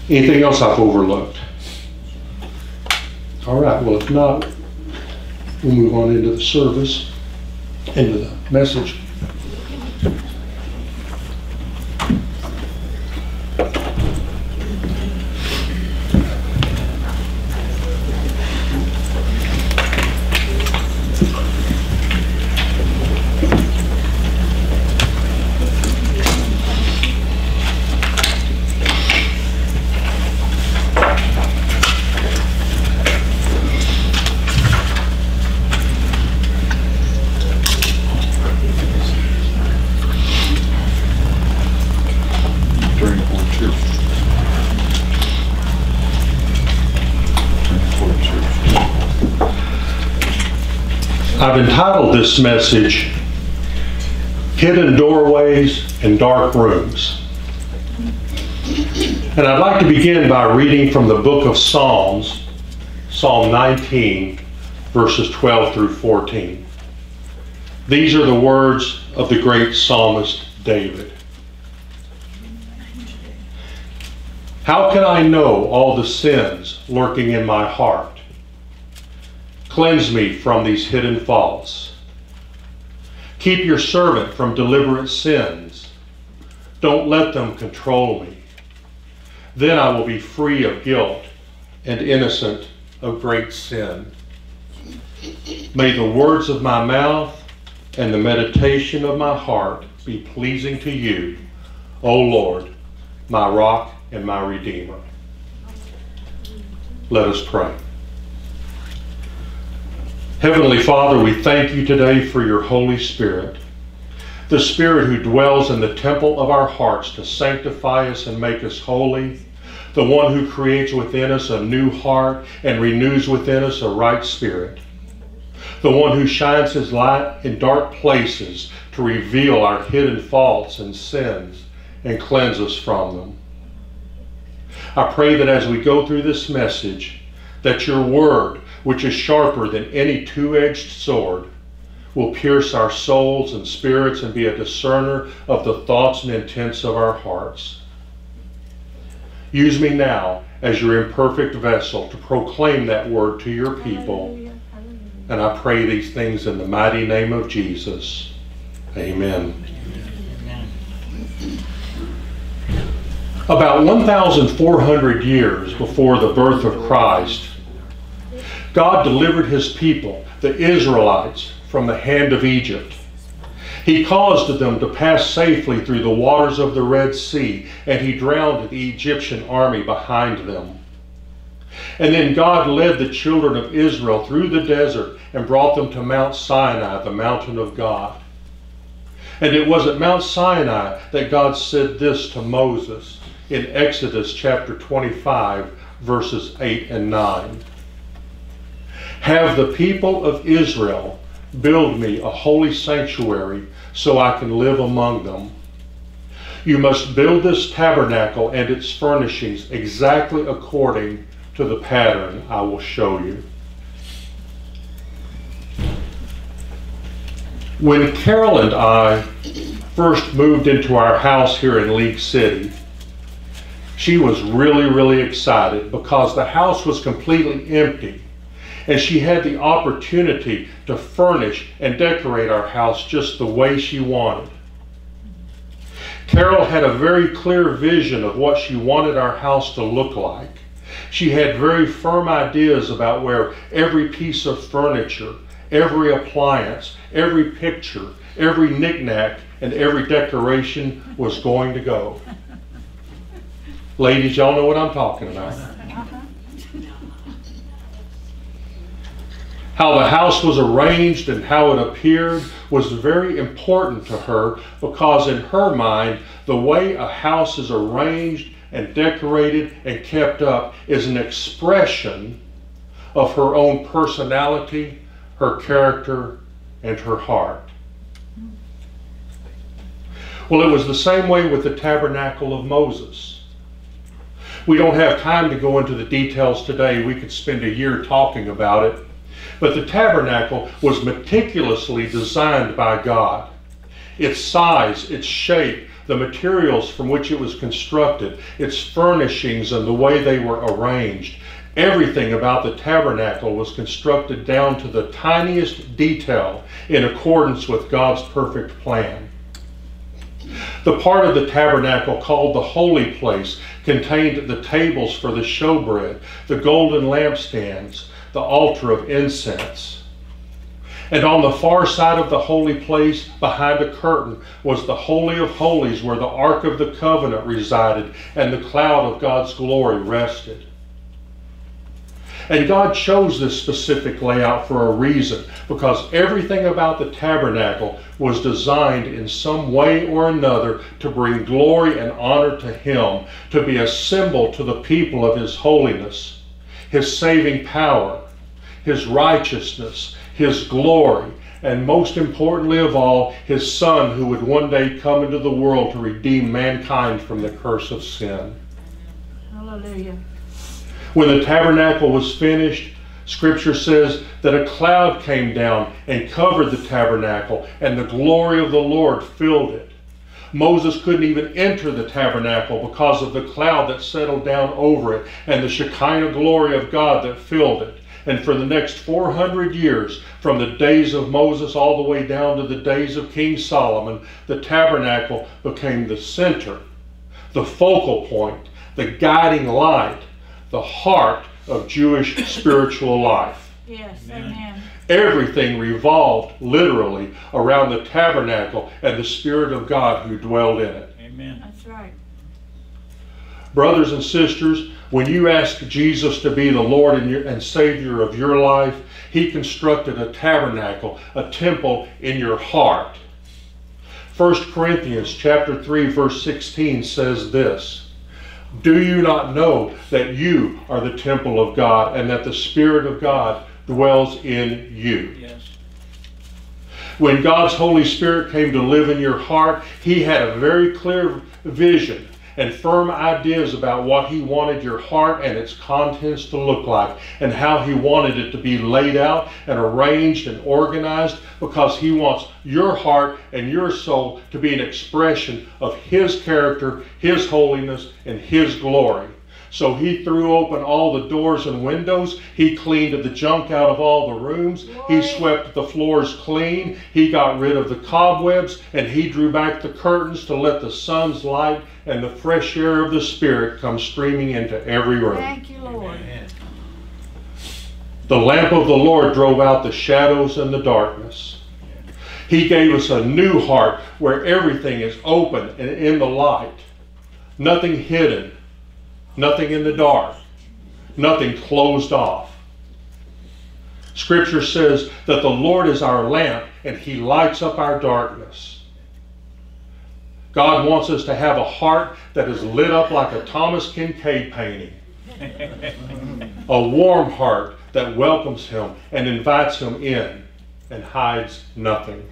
Anything else I've overlooked? All right, well, if not, we'll move on into the service, into the message. I've entitled this message, Hidden Doorways and Dark Rooms. And I'd like to begin by reading from the book of Psalms, Psalm 19, verses 12 through 14. These are the words of the great psalmist David. How can I know all the sins lurking in my heart? Cleanse me from these hidden faults. Keep your servant from deliberate sins. Don't let them control me. Then I will be free of guilt and innocent of great sin. May the words of my mouth and the meditation of my heart be pleasing to you, O Lord, my rock and my redeemer. Let us pray. Heavenly Father, we thank you today for your Holy Spirit, the Spirit who dwells in the temple of our hearts to sanctify us and make us holy, the one who creates within us a new heart and renews within us a right spirit, the one who shines his light in dark places to reveal our hidden faults and sins and cleanse us from them. I pray that as we go through this message, that your word, which is sharper than any two-edged sword, will pierce our souls and spirits and be a discerner of the thoughts and intents of our hearts. Use me now as your imperfect vessel to proclaim that word to your people. And I pray these things in the mighty name of Jesus. Amen. About 1,400 years before the birth of Christ, God delivered his people, the Israelites, from the hand of Egypt. He caused them to pass safely through the waters of the Red Sea, and he drowned the Egyptian army behind them. And then God led the children of Israel through the desert and brought them to Mount Sinai, the mountain of God. And it was at Mount Sinai that God said this to Moses in Exodus chapter 25, verses 8 and 9. Have the people of Israel build me a holy sanctuary so I can live among them. You must build this tabernacle and its furnishings exactly according to the pattern I will show you. When Carol and I first moved into our house here in League City, she was really excited because the house was completely empty. And she had the opportunity to furnish and decorate our house just the way she wanted. Carol had a very clear vision of what she wanted our house to look like. She had very firm ideas about where every piece of furniture, every appliance, every picture, every knickknack, and every decoration was going to go. Ladies, y'all know what I'm talking about. How the house was arranged and how it appeared was very important to her, because in her mind, the way a house is arranged and decorated and kept up is an expression of her own personality, her character, and her heart. Well, it was the same way with the tabernacle of Moses. We don't have time to go into the details today. We could spend a year talking about it. But the tabernacle was meticulously designed by God. Its size, its shape the materials from which it was constructed, its furnishings and the way they were arranged. Everything about the tabernacle was constructed down to the tiniest detail in accordance with God's perfect plan. The part of the tabernacle called the holy place contained the tables for the showbread, the golden lampstands, the altar of incense. And on the far side of the holy place, behind a curtain, was the Holy of Holies, where the Ark of the Covenant resided and the cloud of God's glory rested. And God chose this specific layout for a reason, because everything about the tabernacle was designed in some way or another to bring glory and honor to Him, to be a symbol to the people of His holiness, His saving power, His righteousness, His glory, and most importantly of all, His Son, who would one day come into the world to redeem mankind from the curse of sin. Hallelujah. When the tabernacle was finished, Scripture says that a cloud came down and covered the tabernacle, and the glory of the Lord filled it. Moses couldn't even enter the tabernacle because of the cloud that settled down over it and the Shekinah glory of God that filled it. And for the next 400 years, from the days of Moses all the way down to the days of King Solomon, the tabernacle became the center, the focal point, the guiding light, the heart of Jewish spiritual life. Yes, amen. Everything revolved literally around the tabernacle and the Spirit of God who dwelled in it. Amen. That's right. Brothers and sisters, when you ask Jesus to be the Lord and Savior of your life, He constructed a tabernacle, a temple in your heart. 1 Corinthians chapter 3, verse 16 says this: "Do you not know that you are the temple of God and that the Spirit of God dwells in you?" Yes. When God's Holy Spirit came to live in your heart, He had a very clear vision and firm ideas about what He wanted your heart and its contents to look like, and how He wanted it to be laid out and arranged and organized, because He wants your heart and your soul to be an expression of His character, His holiness, and His glory. So He threw open all the doors and windows. He cleaned the junk out of all the rooms. He swept the floors clean. He got rid of the cobwebs, and He drew back the curtains to let the sun's light and the fresh air of the Spirit come streaming into every room. Thank you, Lord. Amen. The lamp of the Lord drove out the shadows and the darkness. He gave us a new heart where everything is open and in the light. Nothing hidden. Nothing in the dark. Nothing closed off. Scripture says that the Lord is our lamp and He lights up our darkness. God wants us to have a heart that is lit up like a Thomas Kinkade painting. A warm heart that welcomes Him and invites Him in and hides nothing.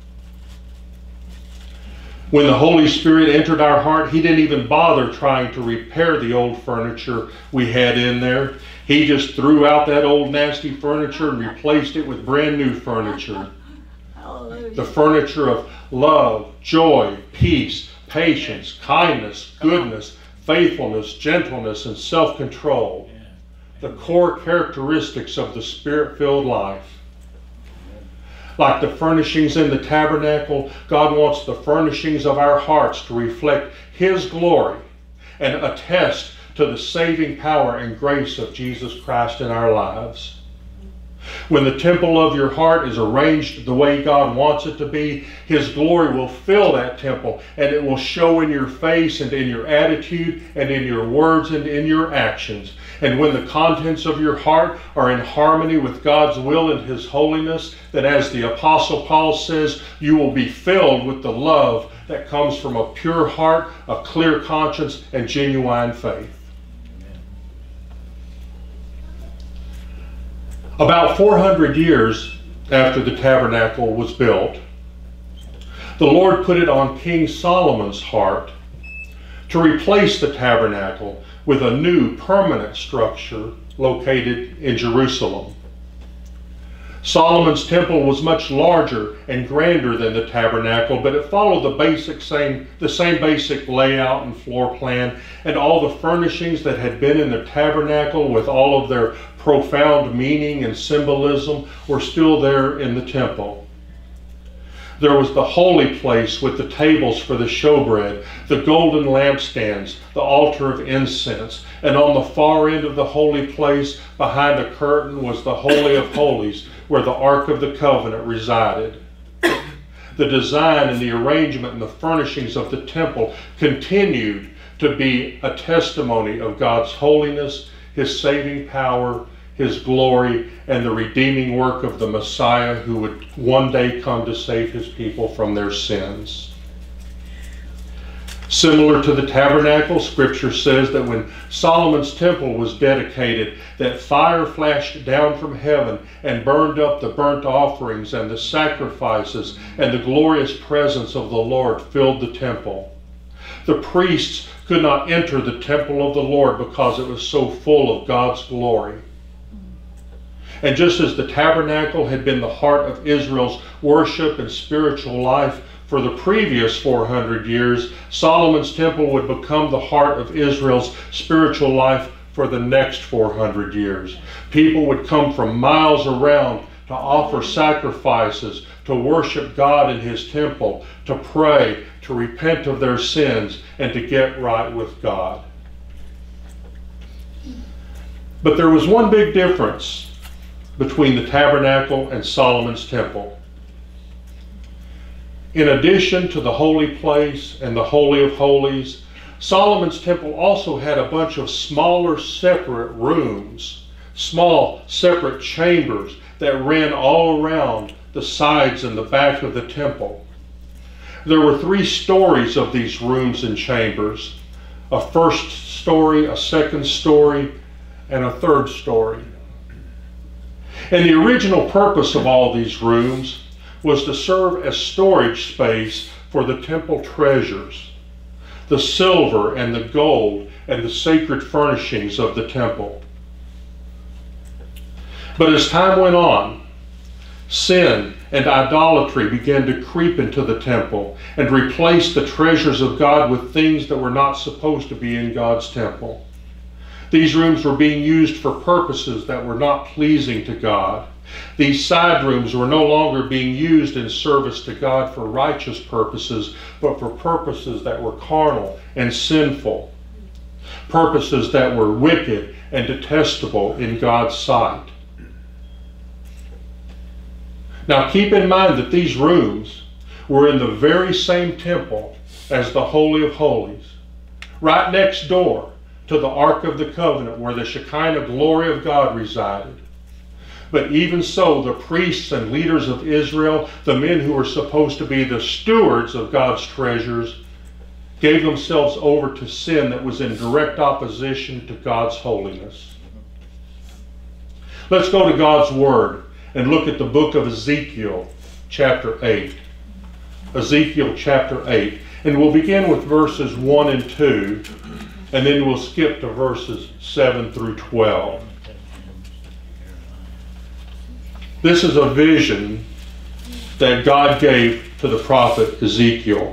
When the Holy Spirit entered our heart, He didn't even bother trying to repair the old furniture we had in there. He just threw out that old nasty furniture and replaced it with brand new furniture. Hallelujah. The furniture of love, joy, peace, patience, kindness, goodness, faithfulness, gentleness, and self-control. The core characteristics of the Spirit-filled life. Like the furnishings in the tabernacle, God wants the furnishings of our hearts to reflect His glory and attest to the saving power and grace of Jesus Christ in our lives. When the temple of your heart is arranged the way God wants it to be, His glory will fill that temple, and it will show in your face and in your attitude and in your words and in your actions. And when the contents of your heart are in harmony with God's will and His holiness, then as the Apostle Paul says, you will be filled with the love that comes from a pure heart, a clear conscience, and genuine faith. About 400 years after the tabernacle was built, the Lord put it on King Solomon's heart to replace the tabernacle with a new permanent structure located in Jerusalem. Solomon's temple was much larger and grander than the tabernacle, but it followed the same basic layout and floor plan, and all the furnishings that had been in the tabernacle with all of their profound meaning and symbolism were still there in the temple. There was the holy place with the tables for the showbread, the golden lampstands, the altar of incense, and on the far end of the holy place behind a curtain was the Holy of Holies, where the Ark of the Covenant resided. The design and the arrangement and the furnishings of the temple continued to be a testimony of God's holiness, His saving power, His glory, and the redeeming work of the Messiah who would one day come to save His people from their sins. Similar to the tabernacle, Scripture says that when Solomon's temple was dedicated, that fire flashed down from heaven and burned up the burnt offerings and the sacrifices, and the glorious presence of the Lord filled the temple. The priests could not enter the temple of the Lord because it was so full of God's glory. And just as the tabernacle had been the heart of Israel's worship and spiritual life for the previous 400 years, Solomon's temple would become the heart of Israel's spiritual life for the next 400 years. People would come from miles around to offer sacrifices, to worship God in His temple, to pray, to repent of their sins, and to get right with God. But there was one big difference between the tabernacle and Solomon's temple. In addition to the holy place and the Holy of Holies, Solomon's temple also had a bunch of smaller separate rooms, small separate chambers that ran all around the sides and the back of the temple. There were 3 stories of these rooms and chambers: a first story, a second story, and a third story. And the original purpose of all these rooms was to serve as storage space for the temple treasures, the silver and the gold and the sacred furnishings of the temple. But as time went on, sin and idolatry began to creep into the temple and replace the treasures of God with things that were not supposed to be in God's temple. These rooms were being used for purposes that were not pleasing to God. These side rooms were no longer being used in service to God for righteous purposes, but for purposes that were carnal and sinful, purposes that were wicked and detestable in God's sight. Now keep in mind that these rooms were in the very same temple as the Holy of Holies, right next door to the Ark of the Covenant, where the Shekinah glory of God resided. But even so, the priests and leaders of Israel, the men who were supposed to be the stewards of God's treasures, gave themselves over to sin that was in direct opposition to God's holiness. Let's go to God's Word and look at the book of Ezekiel, chapter 8. Ezekiel chapter 8. And we'll begin with verses 1 and 2, and then we'll skip to verses 7 through 12. This is a vision that God gave to the prophet Ezekiel.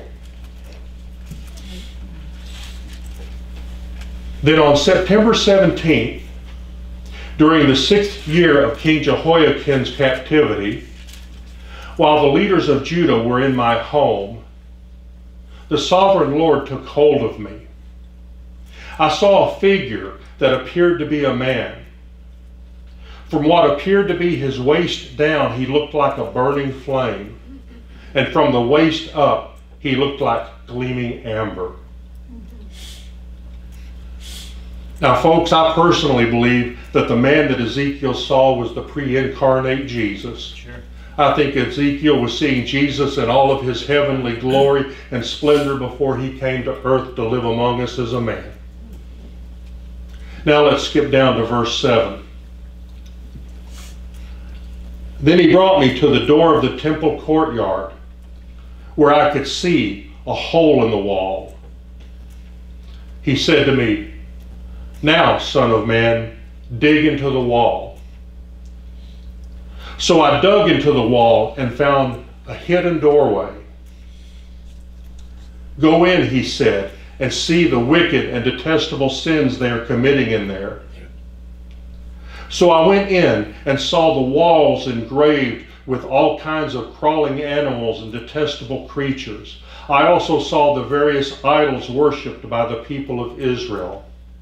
Then on September 17th, during the 6th year of King Jehoiakim's captivity, while the leaders of Judah were in my home, the sovereign Lord took hold of me. I saw a figure that appeared to be a man. From what appeared to be his waist down, he looked like a burning flame, and from the waist up, he looked like gleaming amber. Now, folks, I personally believe that the man that Ezekiel saw was the pre-incarnate Jesus. Sure. I think Ezekiel was seeing Jesus in all of his heavenly glory and splendor before he came to earth to live among us as a man. Now let's skip down to verse 7. Then he brought me to the door of the temple courtyard, where I could see a hole in the wall. He said to me, "Now, son of man, dig into the wall." So I dug into the wall and found a hidden doorway. Go in, he said, and see the wicked and detestable sins they are committing in there. So I went in and saw the walls engraved with all kinds of crawling animals and detestable creatures. I also saw the various idols worshipped by the people of Israel.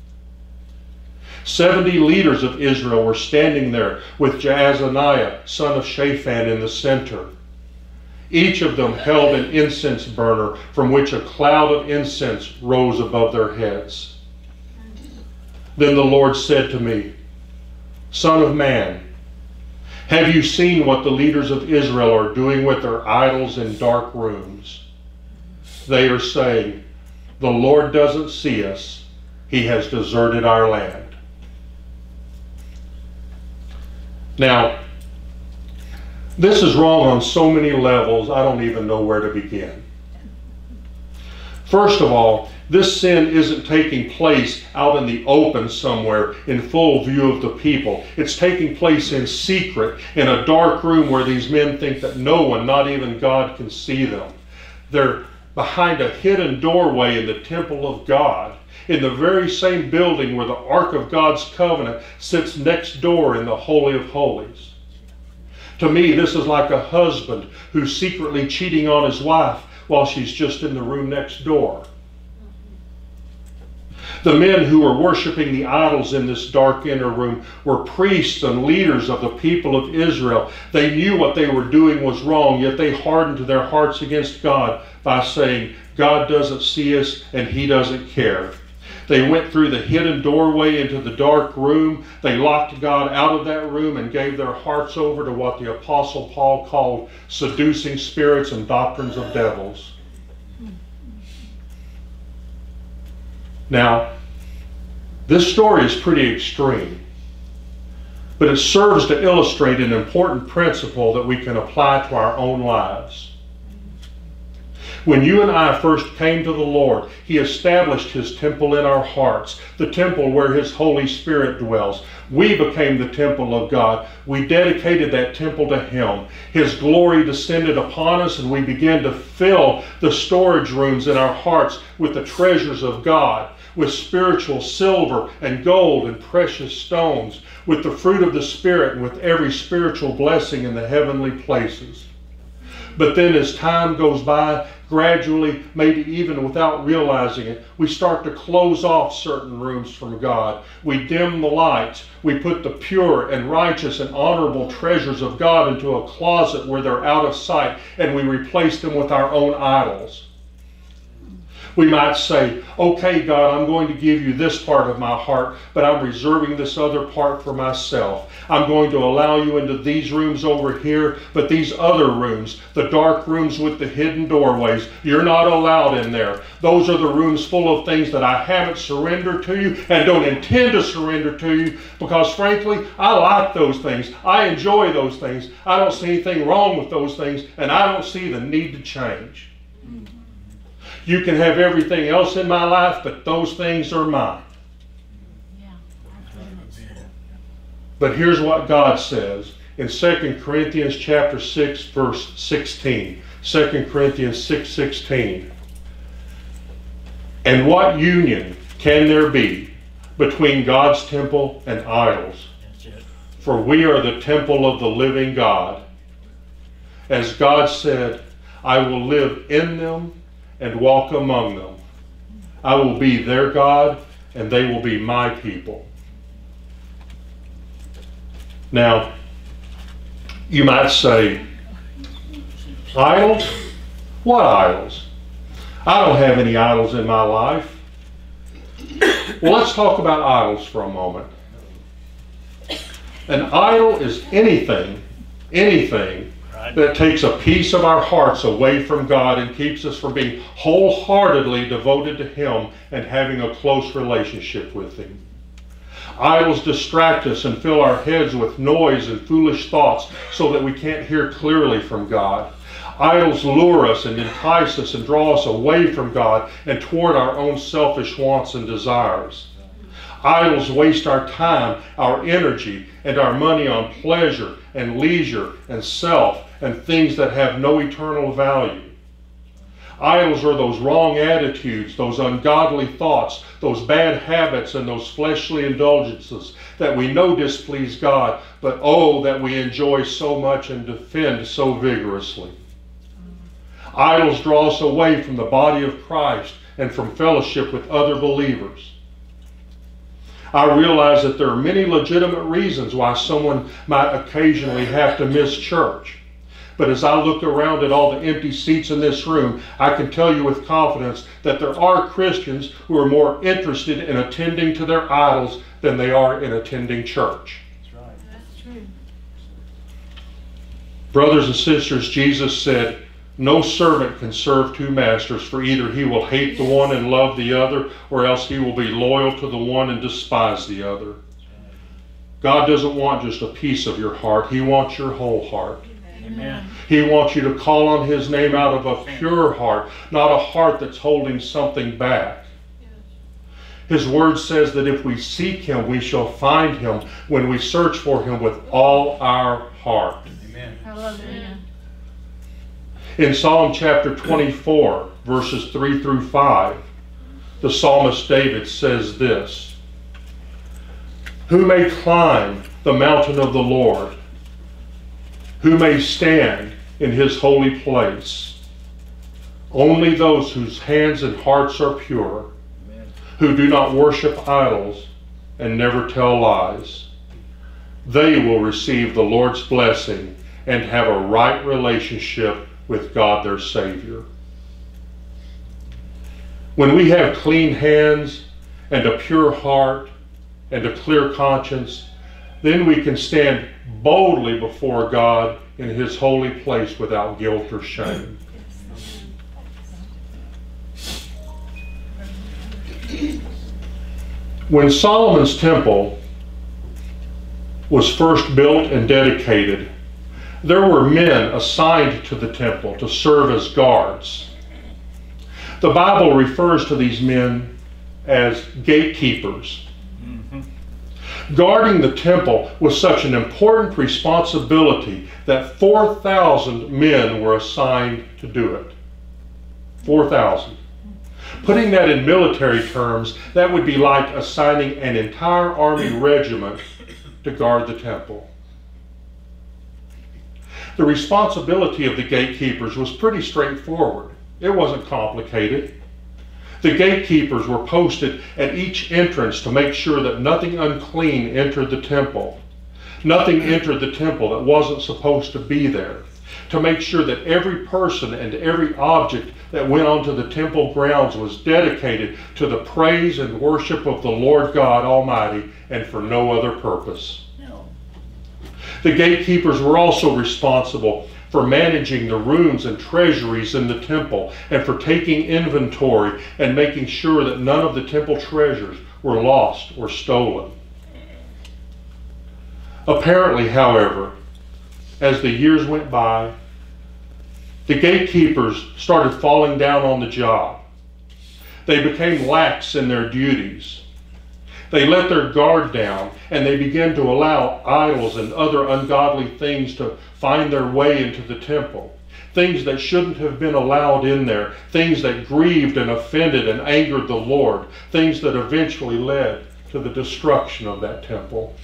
70 leaders of Israel were standing there with Jaazaniah, son of Shaphan, in the center. Each of them held an incense burner from which a cloud of incense rose above their heads. Then the Lord said to me, Son of man, have you seen what the leaders of Israel are doing with their idols in dark rooms? They are saying, the Lord doesn't see us. He has deserted our land. Now, this is wrong on so many levels, I don't even know where to begin. First of all, this sin isn't taking place out in the open somewhere in full view of the people. It's taking place in secret, in a dark room where these men think that no one, not even God, can see them. They're behind a hidden doorway in the temple of God, in the very same building where the Ark of God's covenant sits next door in the Holy of Holies. To me, this is like a husband who's secretly cheating on his wife while she's just in the room next door. The men who were worshiping the idols in this dark inner room were priests and leaders of the people of Israel. They knew what they were doing was wrong, yet they hardened their hearts against God by saying, God doesn't see us and He doesn't care. They went through the hidden doorway into the dark room. They locked God out of that room and gave their hearts over to what the Apostle Paul called seducing spirits and doctrines of devils. Now, this story is pretty extreme, but it serves to illustrate an important principle that we can apply to our own lives. When you and I first came to the Lord, He established His temple in our hearts, the temple where His Holy Spirit dwells. We became the temple of God. We dedicated that temple to Him. His glory descended upon us, and we began to fill the storage rooms in our hearts with the treasures of God, with spiritual silver and gold and precious stones, with the fruit of the Spirit and with every spiritual blessing in the heavenly places. But then as time goes by, gradually, maybe even without realizing it, we start to close off certain rooms from God. We dim the lights. We put the pure and righteous and honorable treasures of God into a closet where they're out of sight, and we replace them with our own idols. We might say, okay, God, I'm going to give you this part of my heart, but I'm reserving this other part for myself. I'm going to allow you into these rooms over here, but these other rooms, the dark rooms with the hidden doorways, you're not allowed in there. Those are the rooms full of things that I haven't surrendered to you and don't intend to surrender to you, because frankly, I like those things. I enjoy those things. I don't see anything wrong with those things, and I don't see the need to change. You can have everything else in my life, but those things are mine. But here's what God says in 2 Corinthians chapter 6, verse 16. 2 Corinthians 6:16. And what union can there be between God's temple and idols? For we are the temple of the living God. As God said, I will live in them and walk among them. I will be their God, and they will be my people. Now, you might say, idols? What idols? I don't have any idols in my life. Well, let's talk about idols for a moment. An idol is anything that takes a piece of our hearts away from God and keeps us from being wholeheartedly devoted to Him and having a close relationship with Him. Idols distract us and fill our heads with noise and foolish thoughts so that we can't hear clearly from God. Idols lure us and entice us and draw us away from God and toward our own selfish wants and desires. Idols waste our time, our energy, and our money on pleasure and leisure and self and things that have no eternal value. Idols are those wrong attitudes, those ungodly thoughts, those bad habits, and those fleshly indulgences that we know displease God, but oh, that we enjoy so much and defend so vigorously. Idols draw us away from the body of Christ and from fellowship with other believers. I realize that there are many legitimate reasons why someone might occasionally have to miss church. But as I look around at all the empty seats in this room, I can tell you with confidence that there are Christians who are more interested in attending to their idols than they are in attending church. That's right. That's true. Brothers and sisters, Jesus said, "No servant can serve two masters, for either he will hate the one and love the other, or else he will be loyal to the one and despise the other." God doesn't want just a piece of your heart. He wants your whole heart. Amen. He wants you to call on His name out of a pure heart, not a heart that's holding something back. His word says that if we seek Him, we shall find Him when we search for Him with all our heart. Amen. Hallelujah. In Psalm chapter 24, verses 3 through 5, the psalmist David says this: "Who may climb the mountain of the Lord? Who may stand in His holy place? Only those whose hands and hearts are pure, who do not worship idols and never tell lies. They will receive the Lord's blessing and have a right relationship with God their Savior." When we have clean hands and a pure heart and a clear conscience, then we can stand boldly before God in His holy place without guilt or shame. When Solomon's temple was first built and dedicated, there were men assigned to the temple to serve as guards. The Bible refers to these men as gatekeepers. Guarding the temple was such an important responsibility that 4,000 men were assigned to do it. 4,000. Putting that in military terms, that would be like assigning an entire army regiment to guard the temple. The responsibility of the gatekeepers was pretty straightforward. It wasn't complicated. The gatekeepers were posted at each entrance to make sure that nothing unclean entered the temple. Nothing entered the temple that wasn't supposed to be there. To make sure that every person and every object that went onto the temple grounds was dedicated to the praise and worship of the Lord God Almighty and for no other purpose. No. The gatekeepers were also responsible for managing the rooms and treasuries in the temple, and for taking inventory and making sure that none of the temple treasures were lost or stolen. Apparently, however, as the years went by, the gatekeepers started falling down on the job. They became lax in their duties. They let their guard down, and they began to allow idols and other ungodly things to find their way into the temple. Things that shouldn't have been allowed in there. Things that grieved and offended and angered the Lord. Things that eventually led to the destruction of that temple.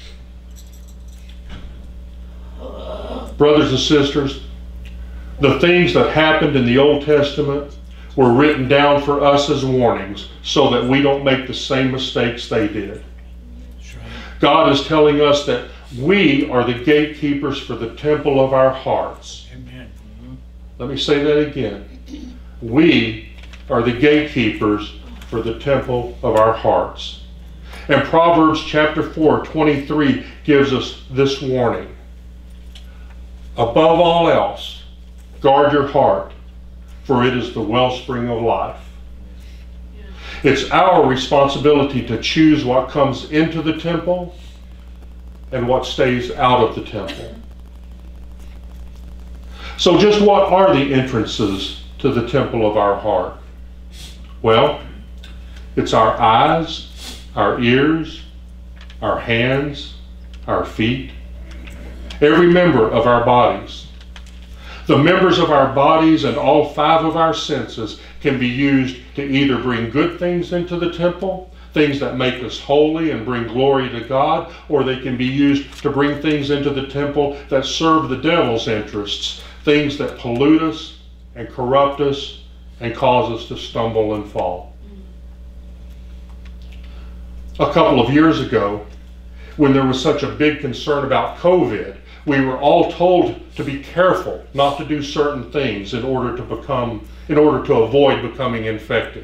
Brothers and sisters, the things that happened in the Old Testament were written down for us as warnings so that we don't make the same mistakes they did. God is telling us that we are the gatekeepers for the temple of our hearts. Amen. Let me say that again. We are the gatekeepers for the temple of our hearts. And Proverbs chapter 4:23 gives us this warning. Above all else, guard your heart, for it is the wellspring of life. It's our responsibility to choose what comes into the temple and what stays out of the temple. So just what are the entrances to the temple of our heart? Well, it's our eyes, our ears, our hands, our feet, every member of our bodies. The members of our bodies and all 5 of our senses can be used to either bring good things into the temple, things that make us holy and bring glory to God, or they can be used to bring things into the temple that serve the devil's interests, things that pollute us and corrupt us and cause us to stumble and fall. A couple of years ago, when there was such a big concern about COVID, we were all told to be careful not to do certain things in order to avoid becoming infected.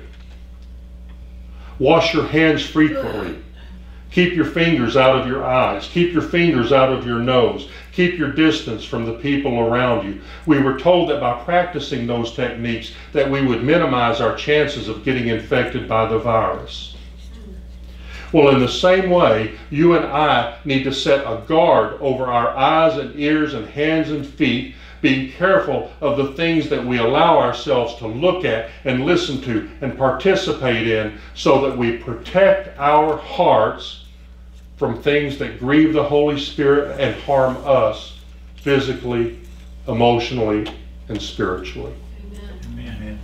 Wash your hands frequently. Keep your fingers out of your eyes. Keep your fingers out of your nose. Keep your distance from the people around you. We were told that by practicing those techniques that we would minimize our chances of getting infected by the virus. Well, in the same way, you and I need to set a guard over our eyes and ears and hands and feet, being careful of the things that we allow ourselves to look at and listen to and participate in, so that we protect our hearts from things that grieve the Holy Spirit and harm us physically, emotionally, and spiritually. Amen.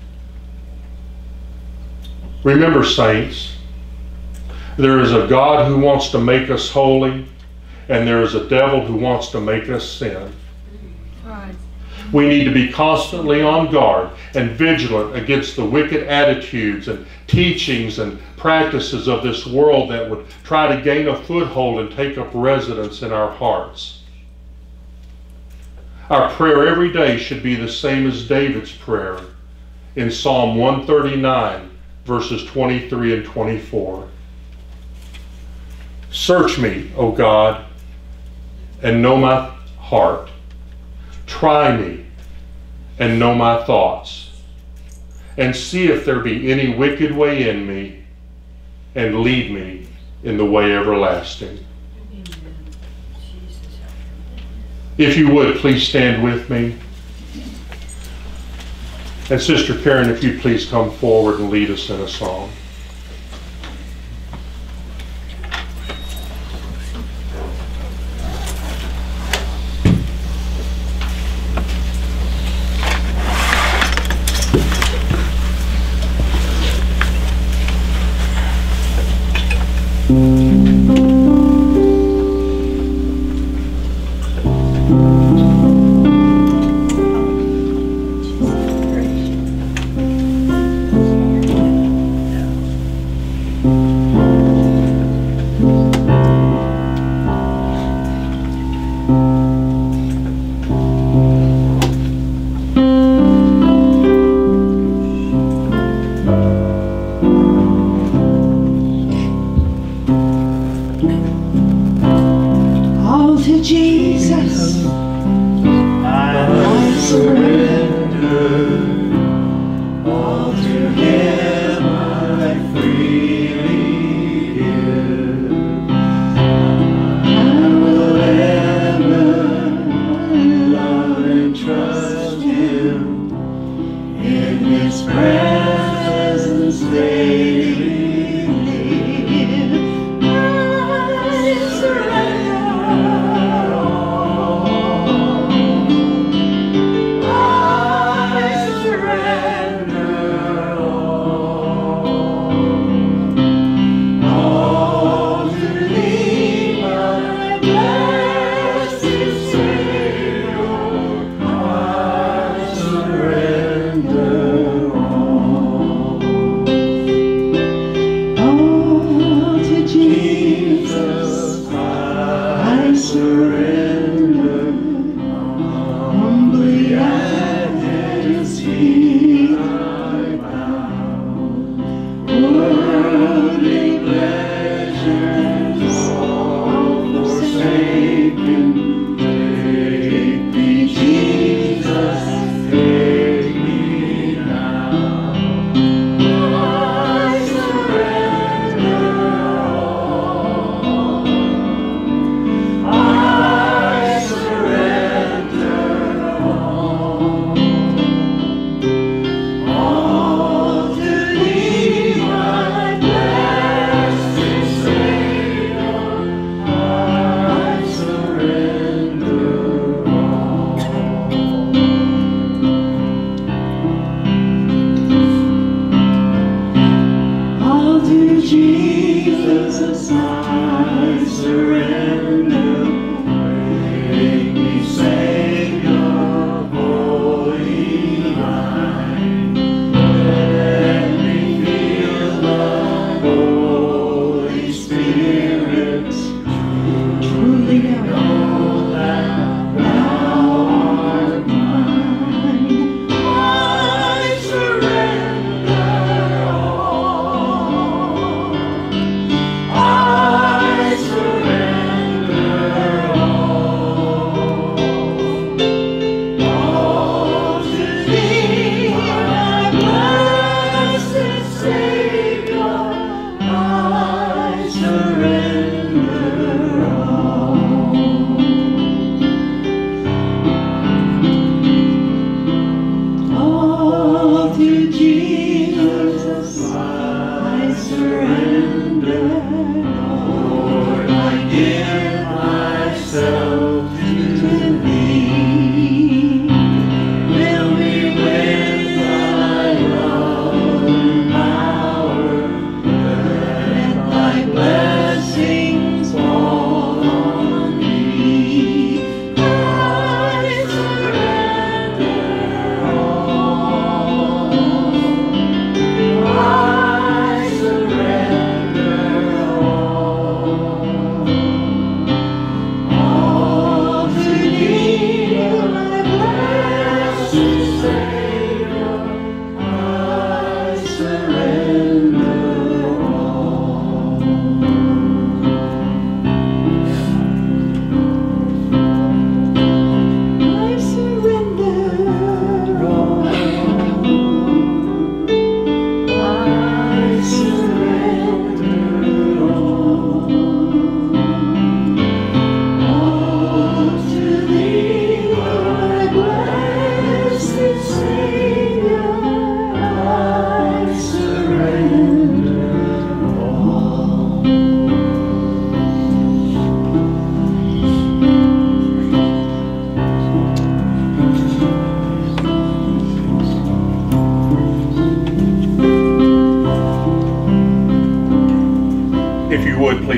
Remember, saints, there is a God who wants to make us holy, and there is a devil who wants to make us sin. Right. We need to be constantly on guard and vigilant against the wicked attitudes and teachings and practices of this world that would try to gain a foothold and take up residence in our hearts. Our prayer every day should be the same as David's prayer in Psalm 139, verses 23 and 24. Search me, O God, and know my heart. Try me and know my thoughts, and see if there be any wicked way in me, and lead me in the way everlasting. If you would, please stand with me. And Sister Karen, if you'd please come forward and lead us in a song.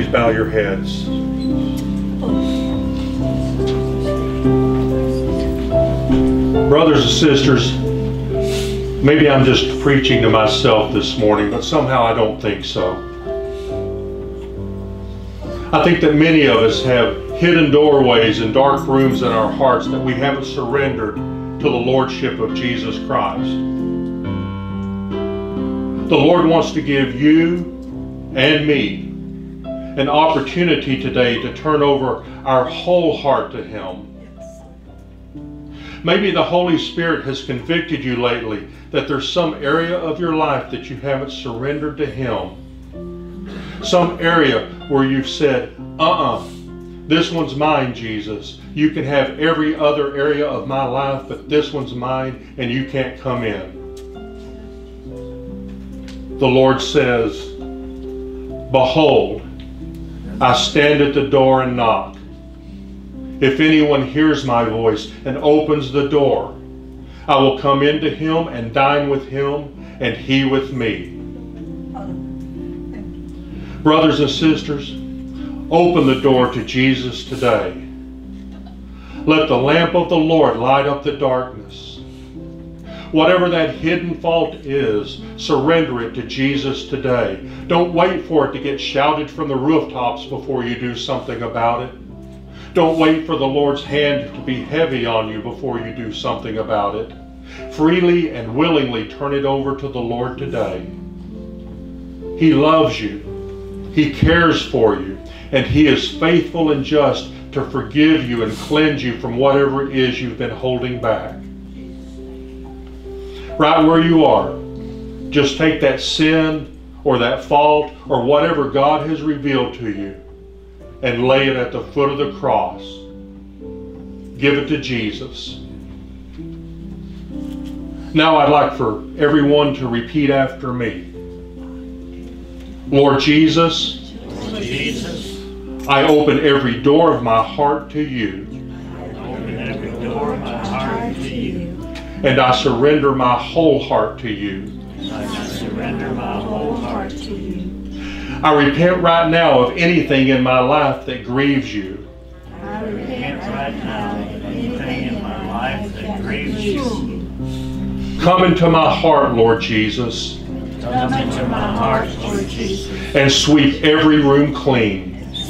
please bow your heads. Brothers and sisters, maybe I'm just preaching to myself this morning, but somehow I don't think so. I think that many of us have hidden doorways and dark rooms in our hearts that we haven't surrendered to the Lordship of Jesus Christ. The Lord wants to give you and me an opportunity today to turn over our whole heart to Him. Maybe the Holy Spirit has convicted you lately that there's some area of your life that you haven't surrendered to Him. Some area where you've said, this one's mine, Jesus. You can have every other area of my life, but this one's mine and you can't come in. The Lord says, behold, I stand at the door and knock. If anyone hears my voice and opens the door, I will come into him and dine with him and he with me. Brothers and sisters, open the door to Jesus today. Let the lamp of the Lord light up the darkness. Whatever that hidden fault is, surrender it to Jesus today. Don't wait for it to get shouted from the rooftops before you do something about it. Don't wait for the Lord's hand to be heavy on you before you do something about it. Freely and willingly turn it over to the Lord today. He loves you. He cares for you. And He is faithful and just to forgive you and cleanse you from whatever it is you've been holding back. Right where you are, just take that sin or that fault or whatever God has revealed to you and lay it at the foot of the cross. Give it to Jesus. Now I'd like for everyone to repeat after me. Lord Jesus, I open every door of my heart to you. And I surrender my whole heart to you. I repent right now of anything in my life that grieves you. Come into my heart, Lord Jesus. And sweep every room clean.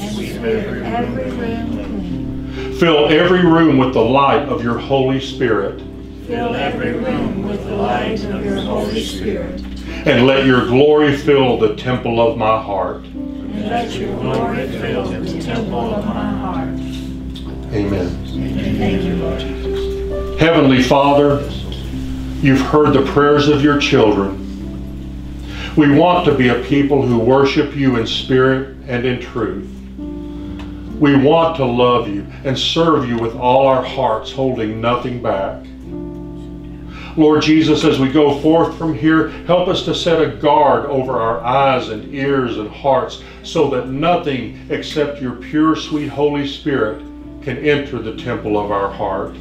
Fill every room with the light of your Holy Spirit. Fill every room with the light of your Holy Spirit. And let your glory fill the temple of my heart. And let your glory fill the temple of my heart. Amen. Thank you, Lord. Heavenly Father, you've heard the prayers of your children. We want to be a people who worship you in spirit and in truth. We want to love you and serve you with all our hearts, holding nothing back. Lord Jesus, as we go forth from here, help us to set a guard over our eyes and ears and hearts so that nothing except your pure, sweet Holy Spirit can enter the temple of our heart.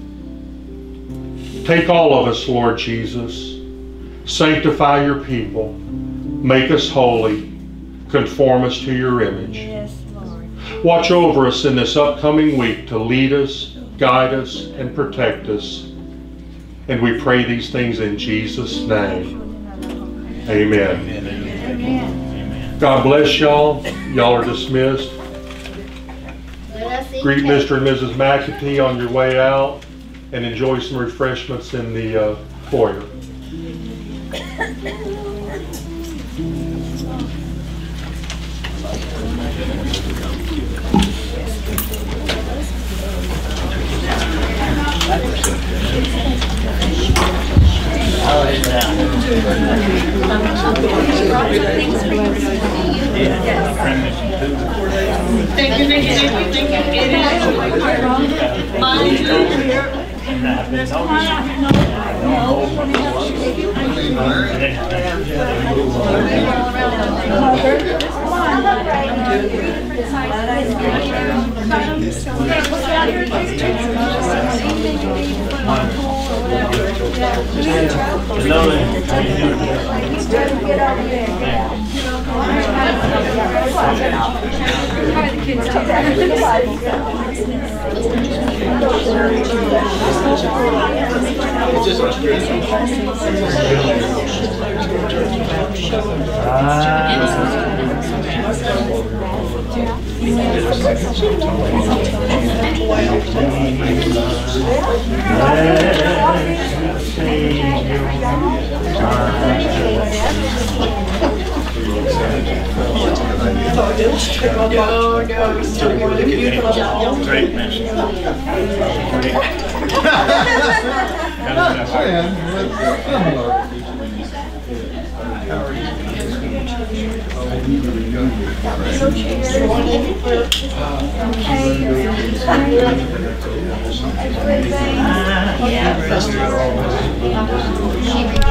Take all of us, Lord Jesus. Sanctify your people. Make us holy. Conform us to your image. Yes, Lord. Watch over us in this upcoming week to lead us, guide us, and protect us. And we pray these things in Jesus' name. Amen. Amen. God bless y'all. Y'all are dismissed. Greet Mr. and Mrs. McAtee on your way out and enjoy some refreshments in the foyer. Thank you. Mine too. Hello. Yeah.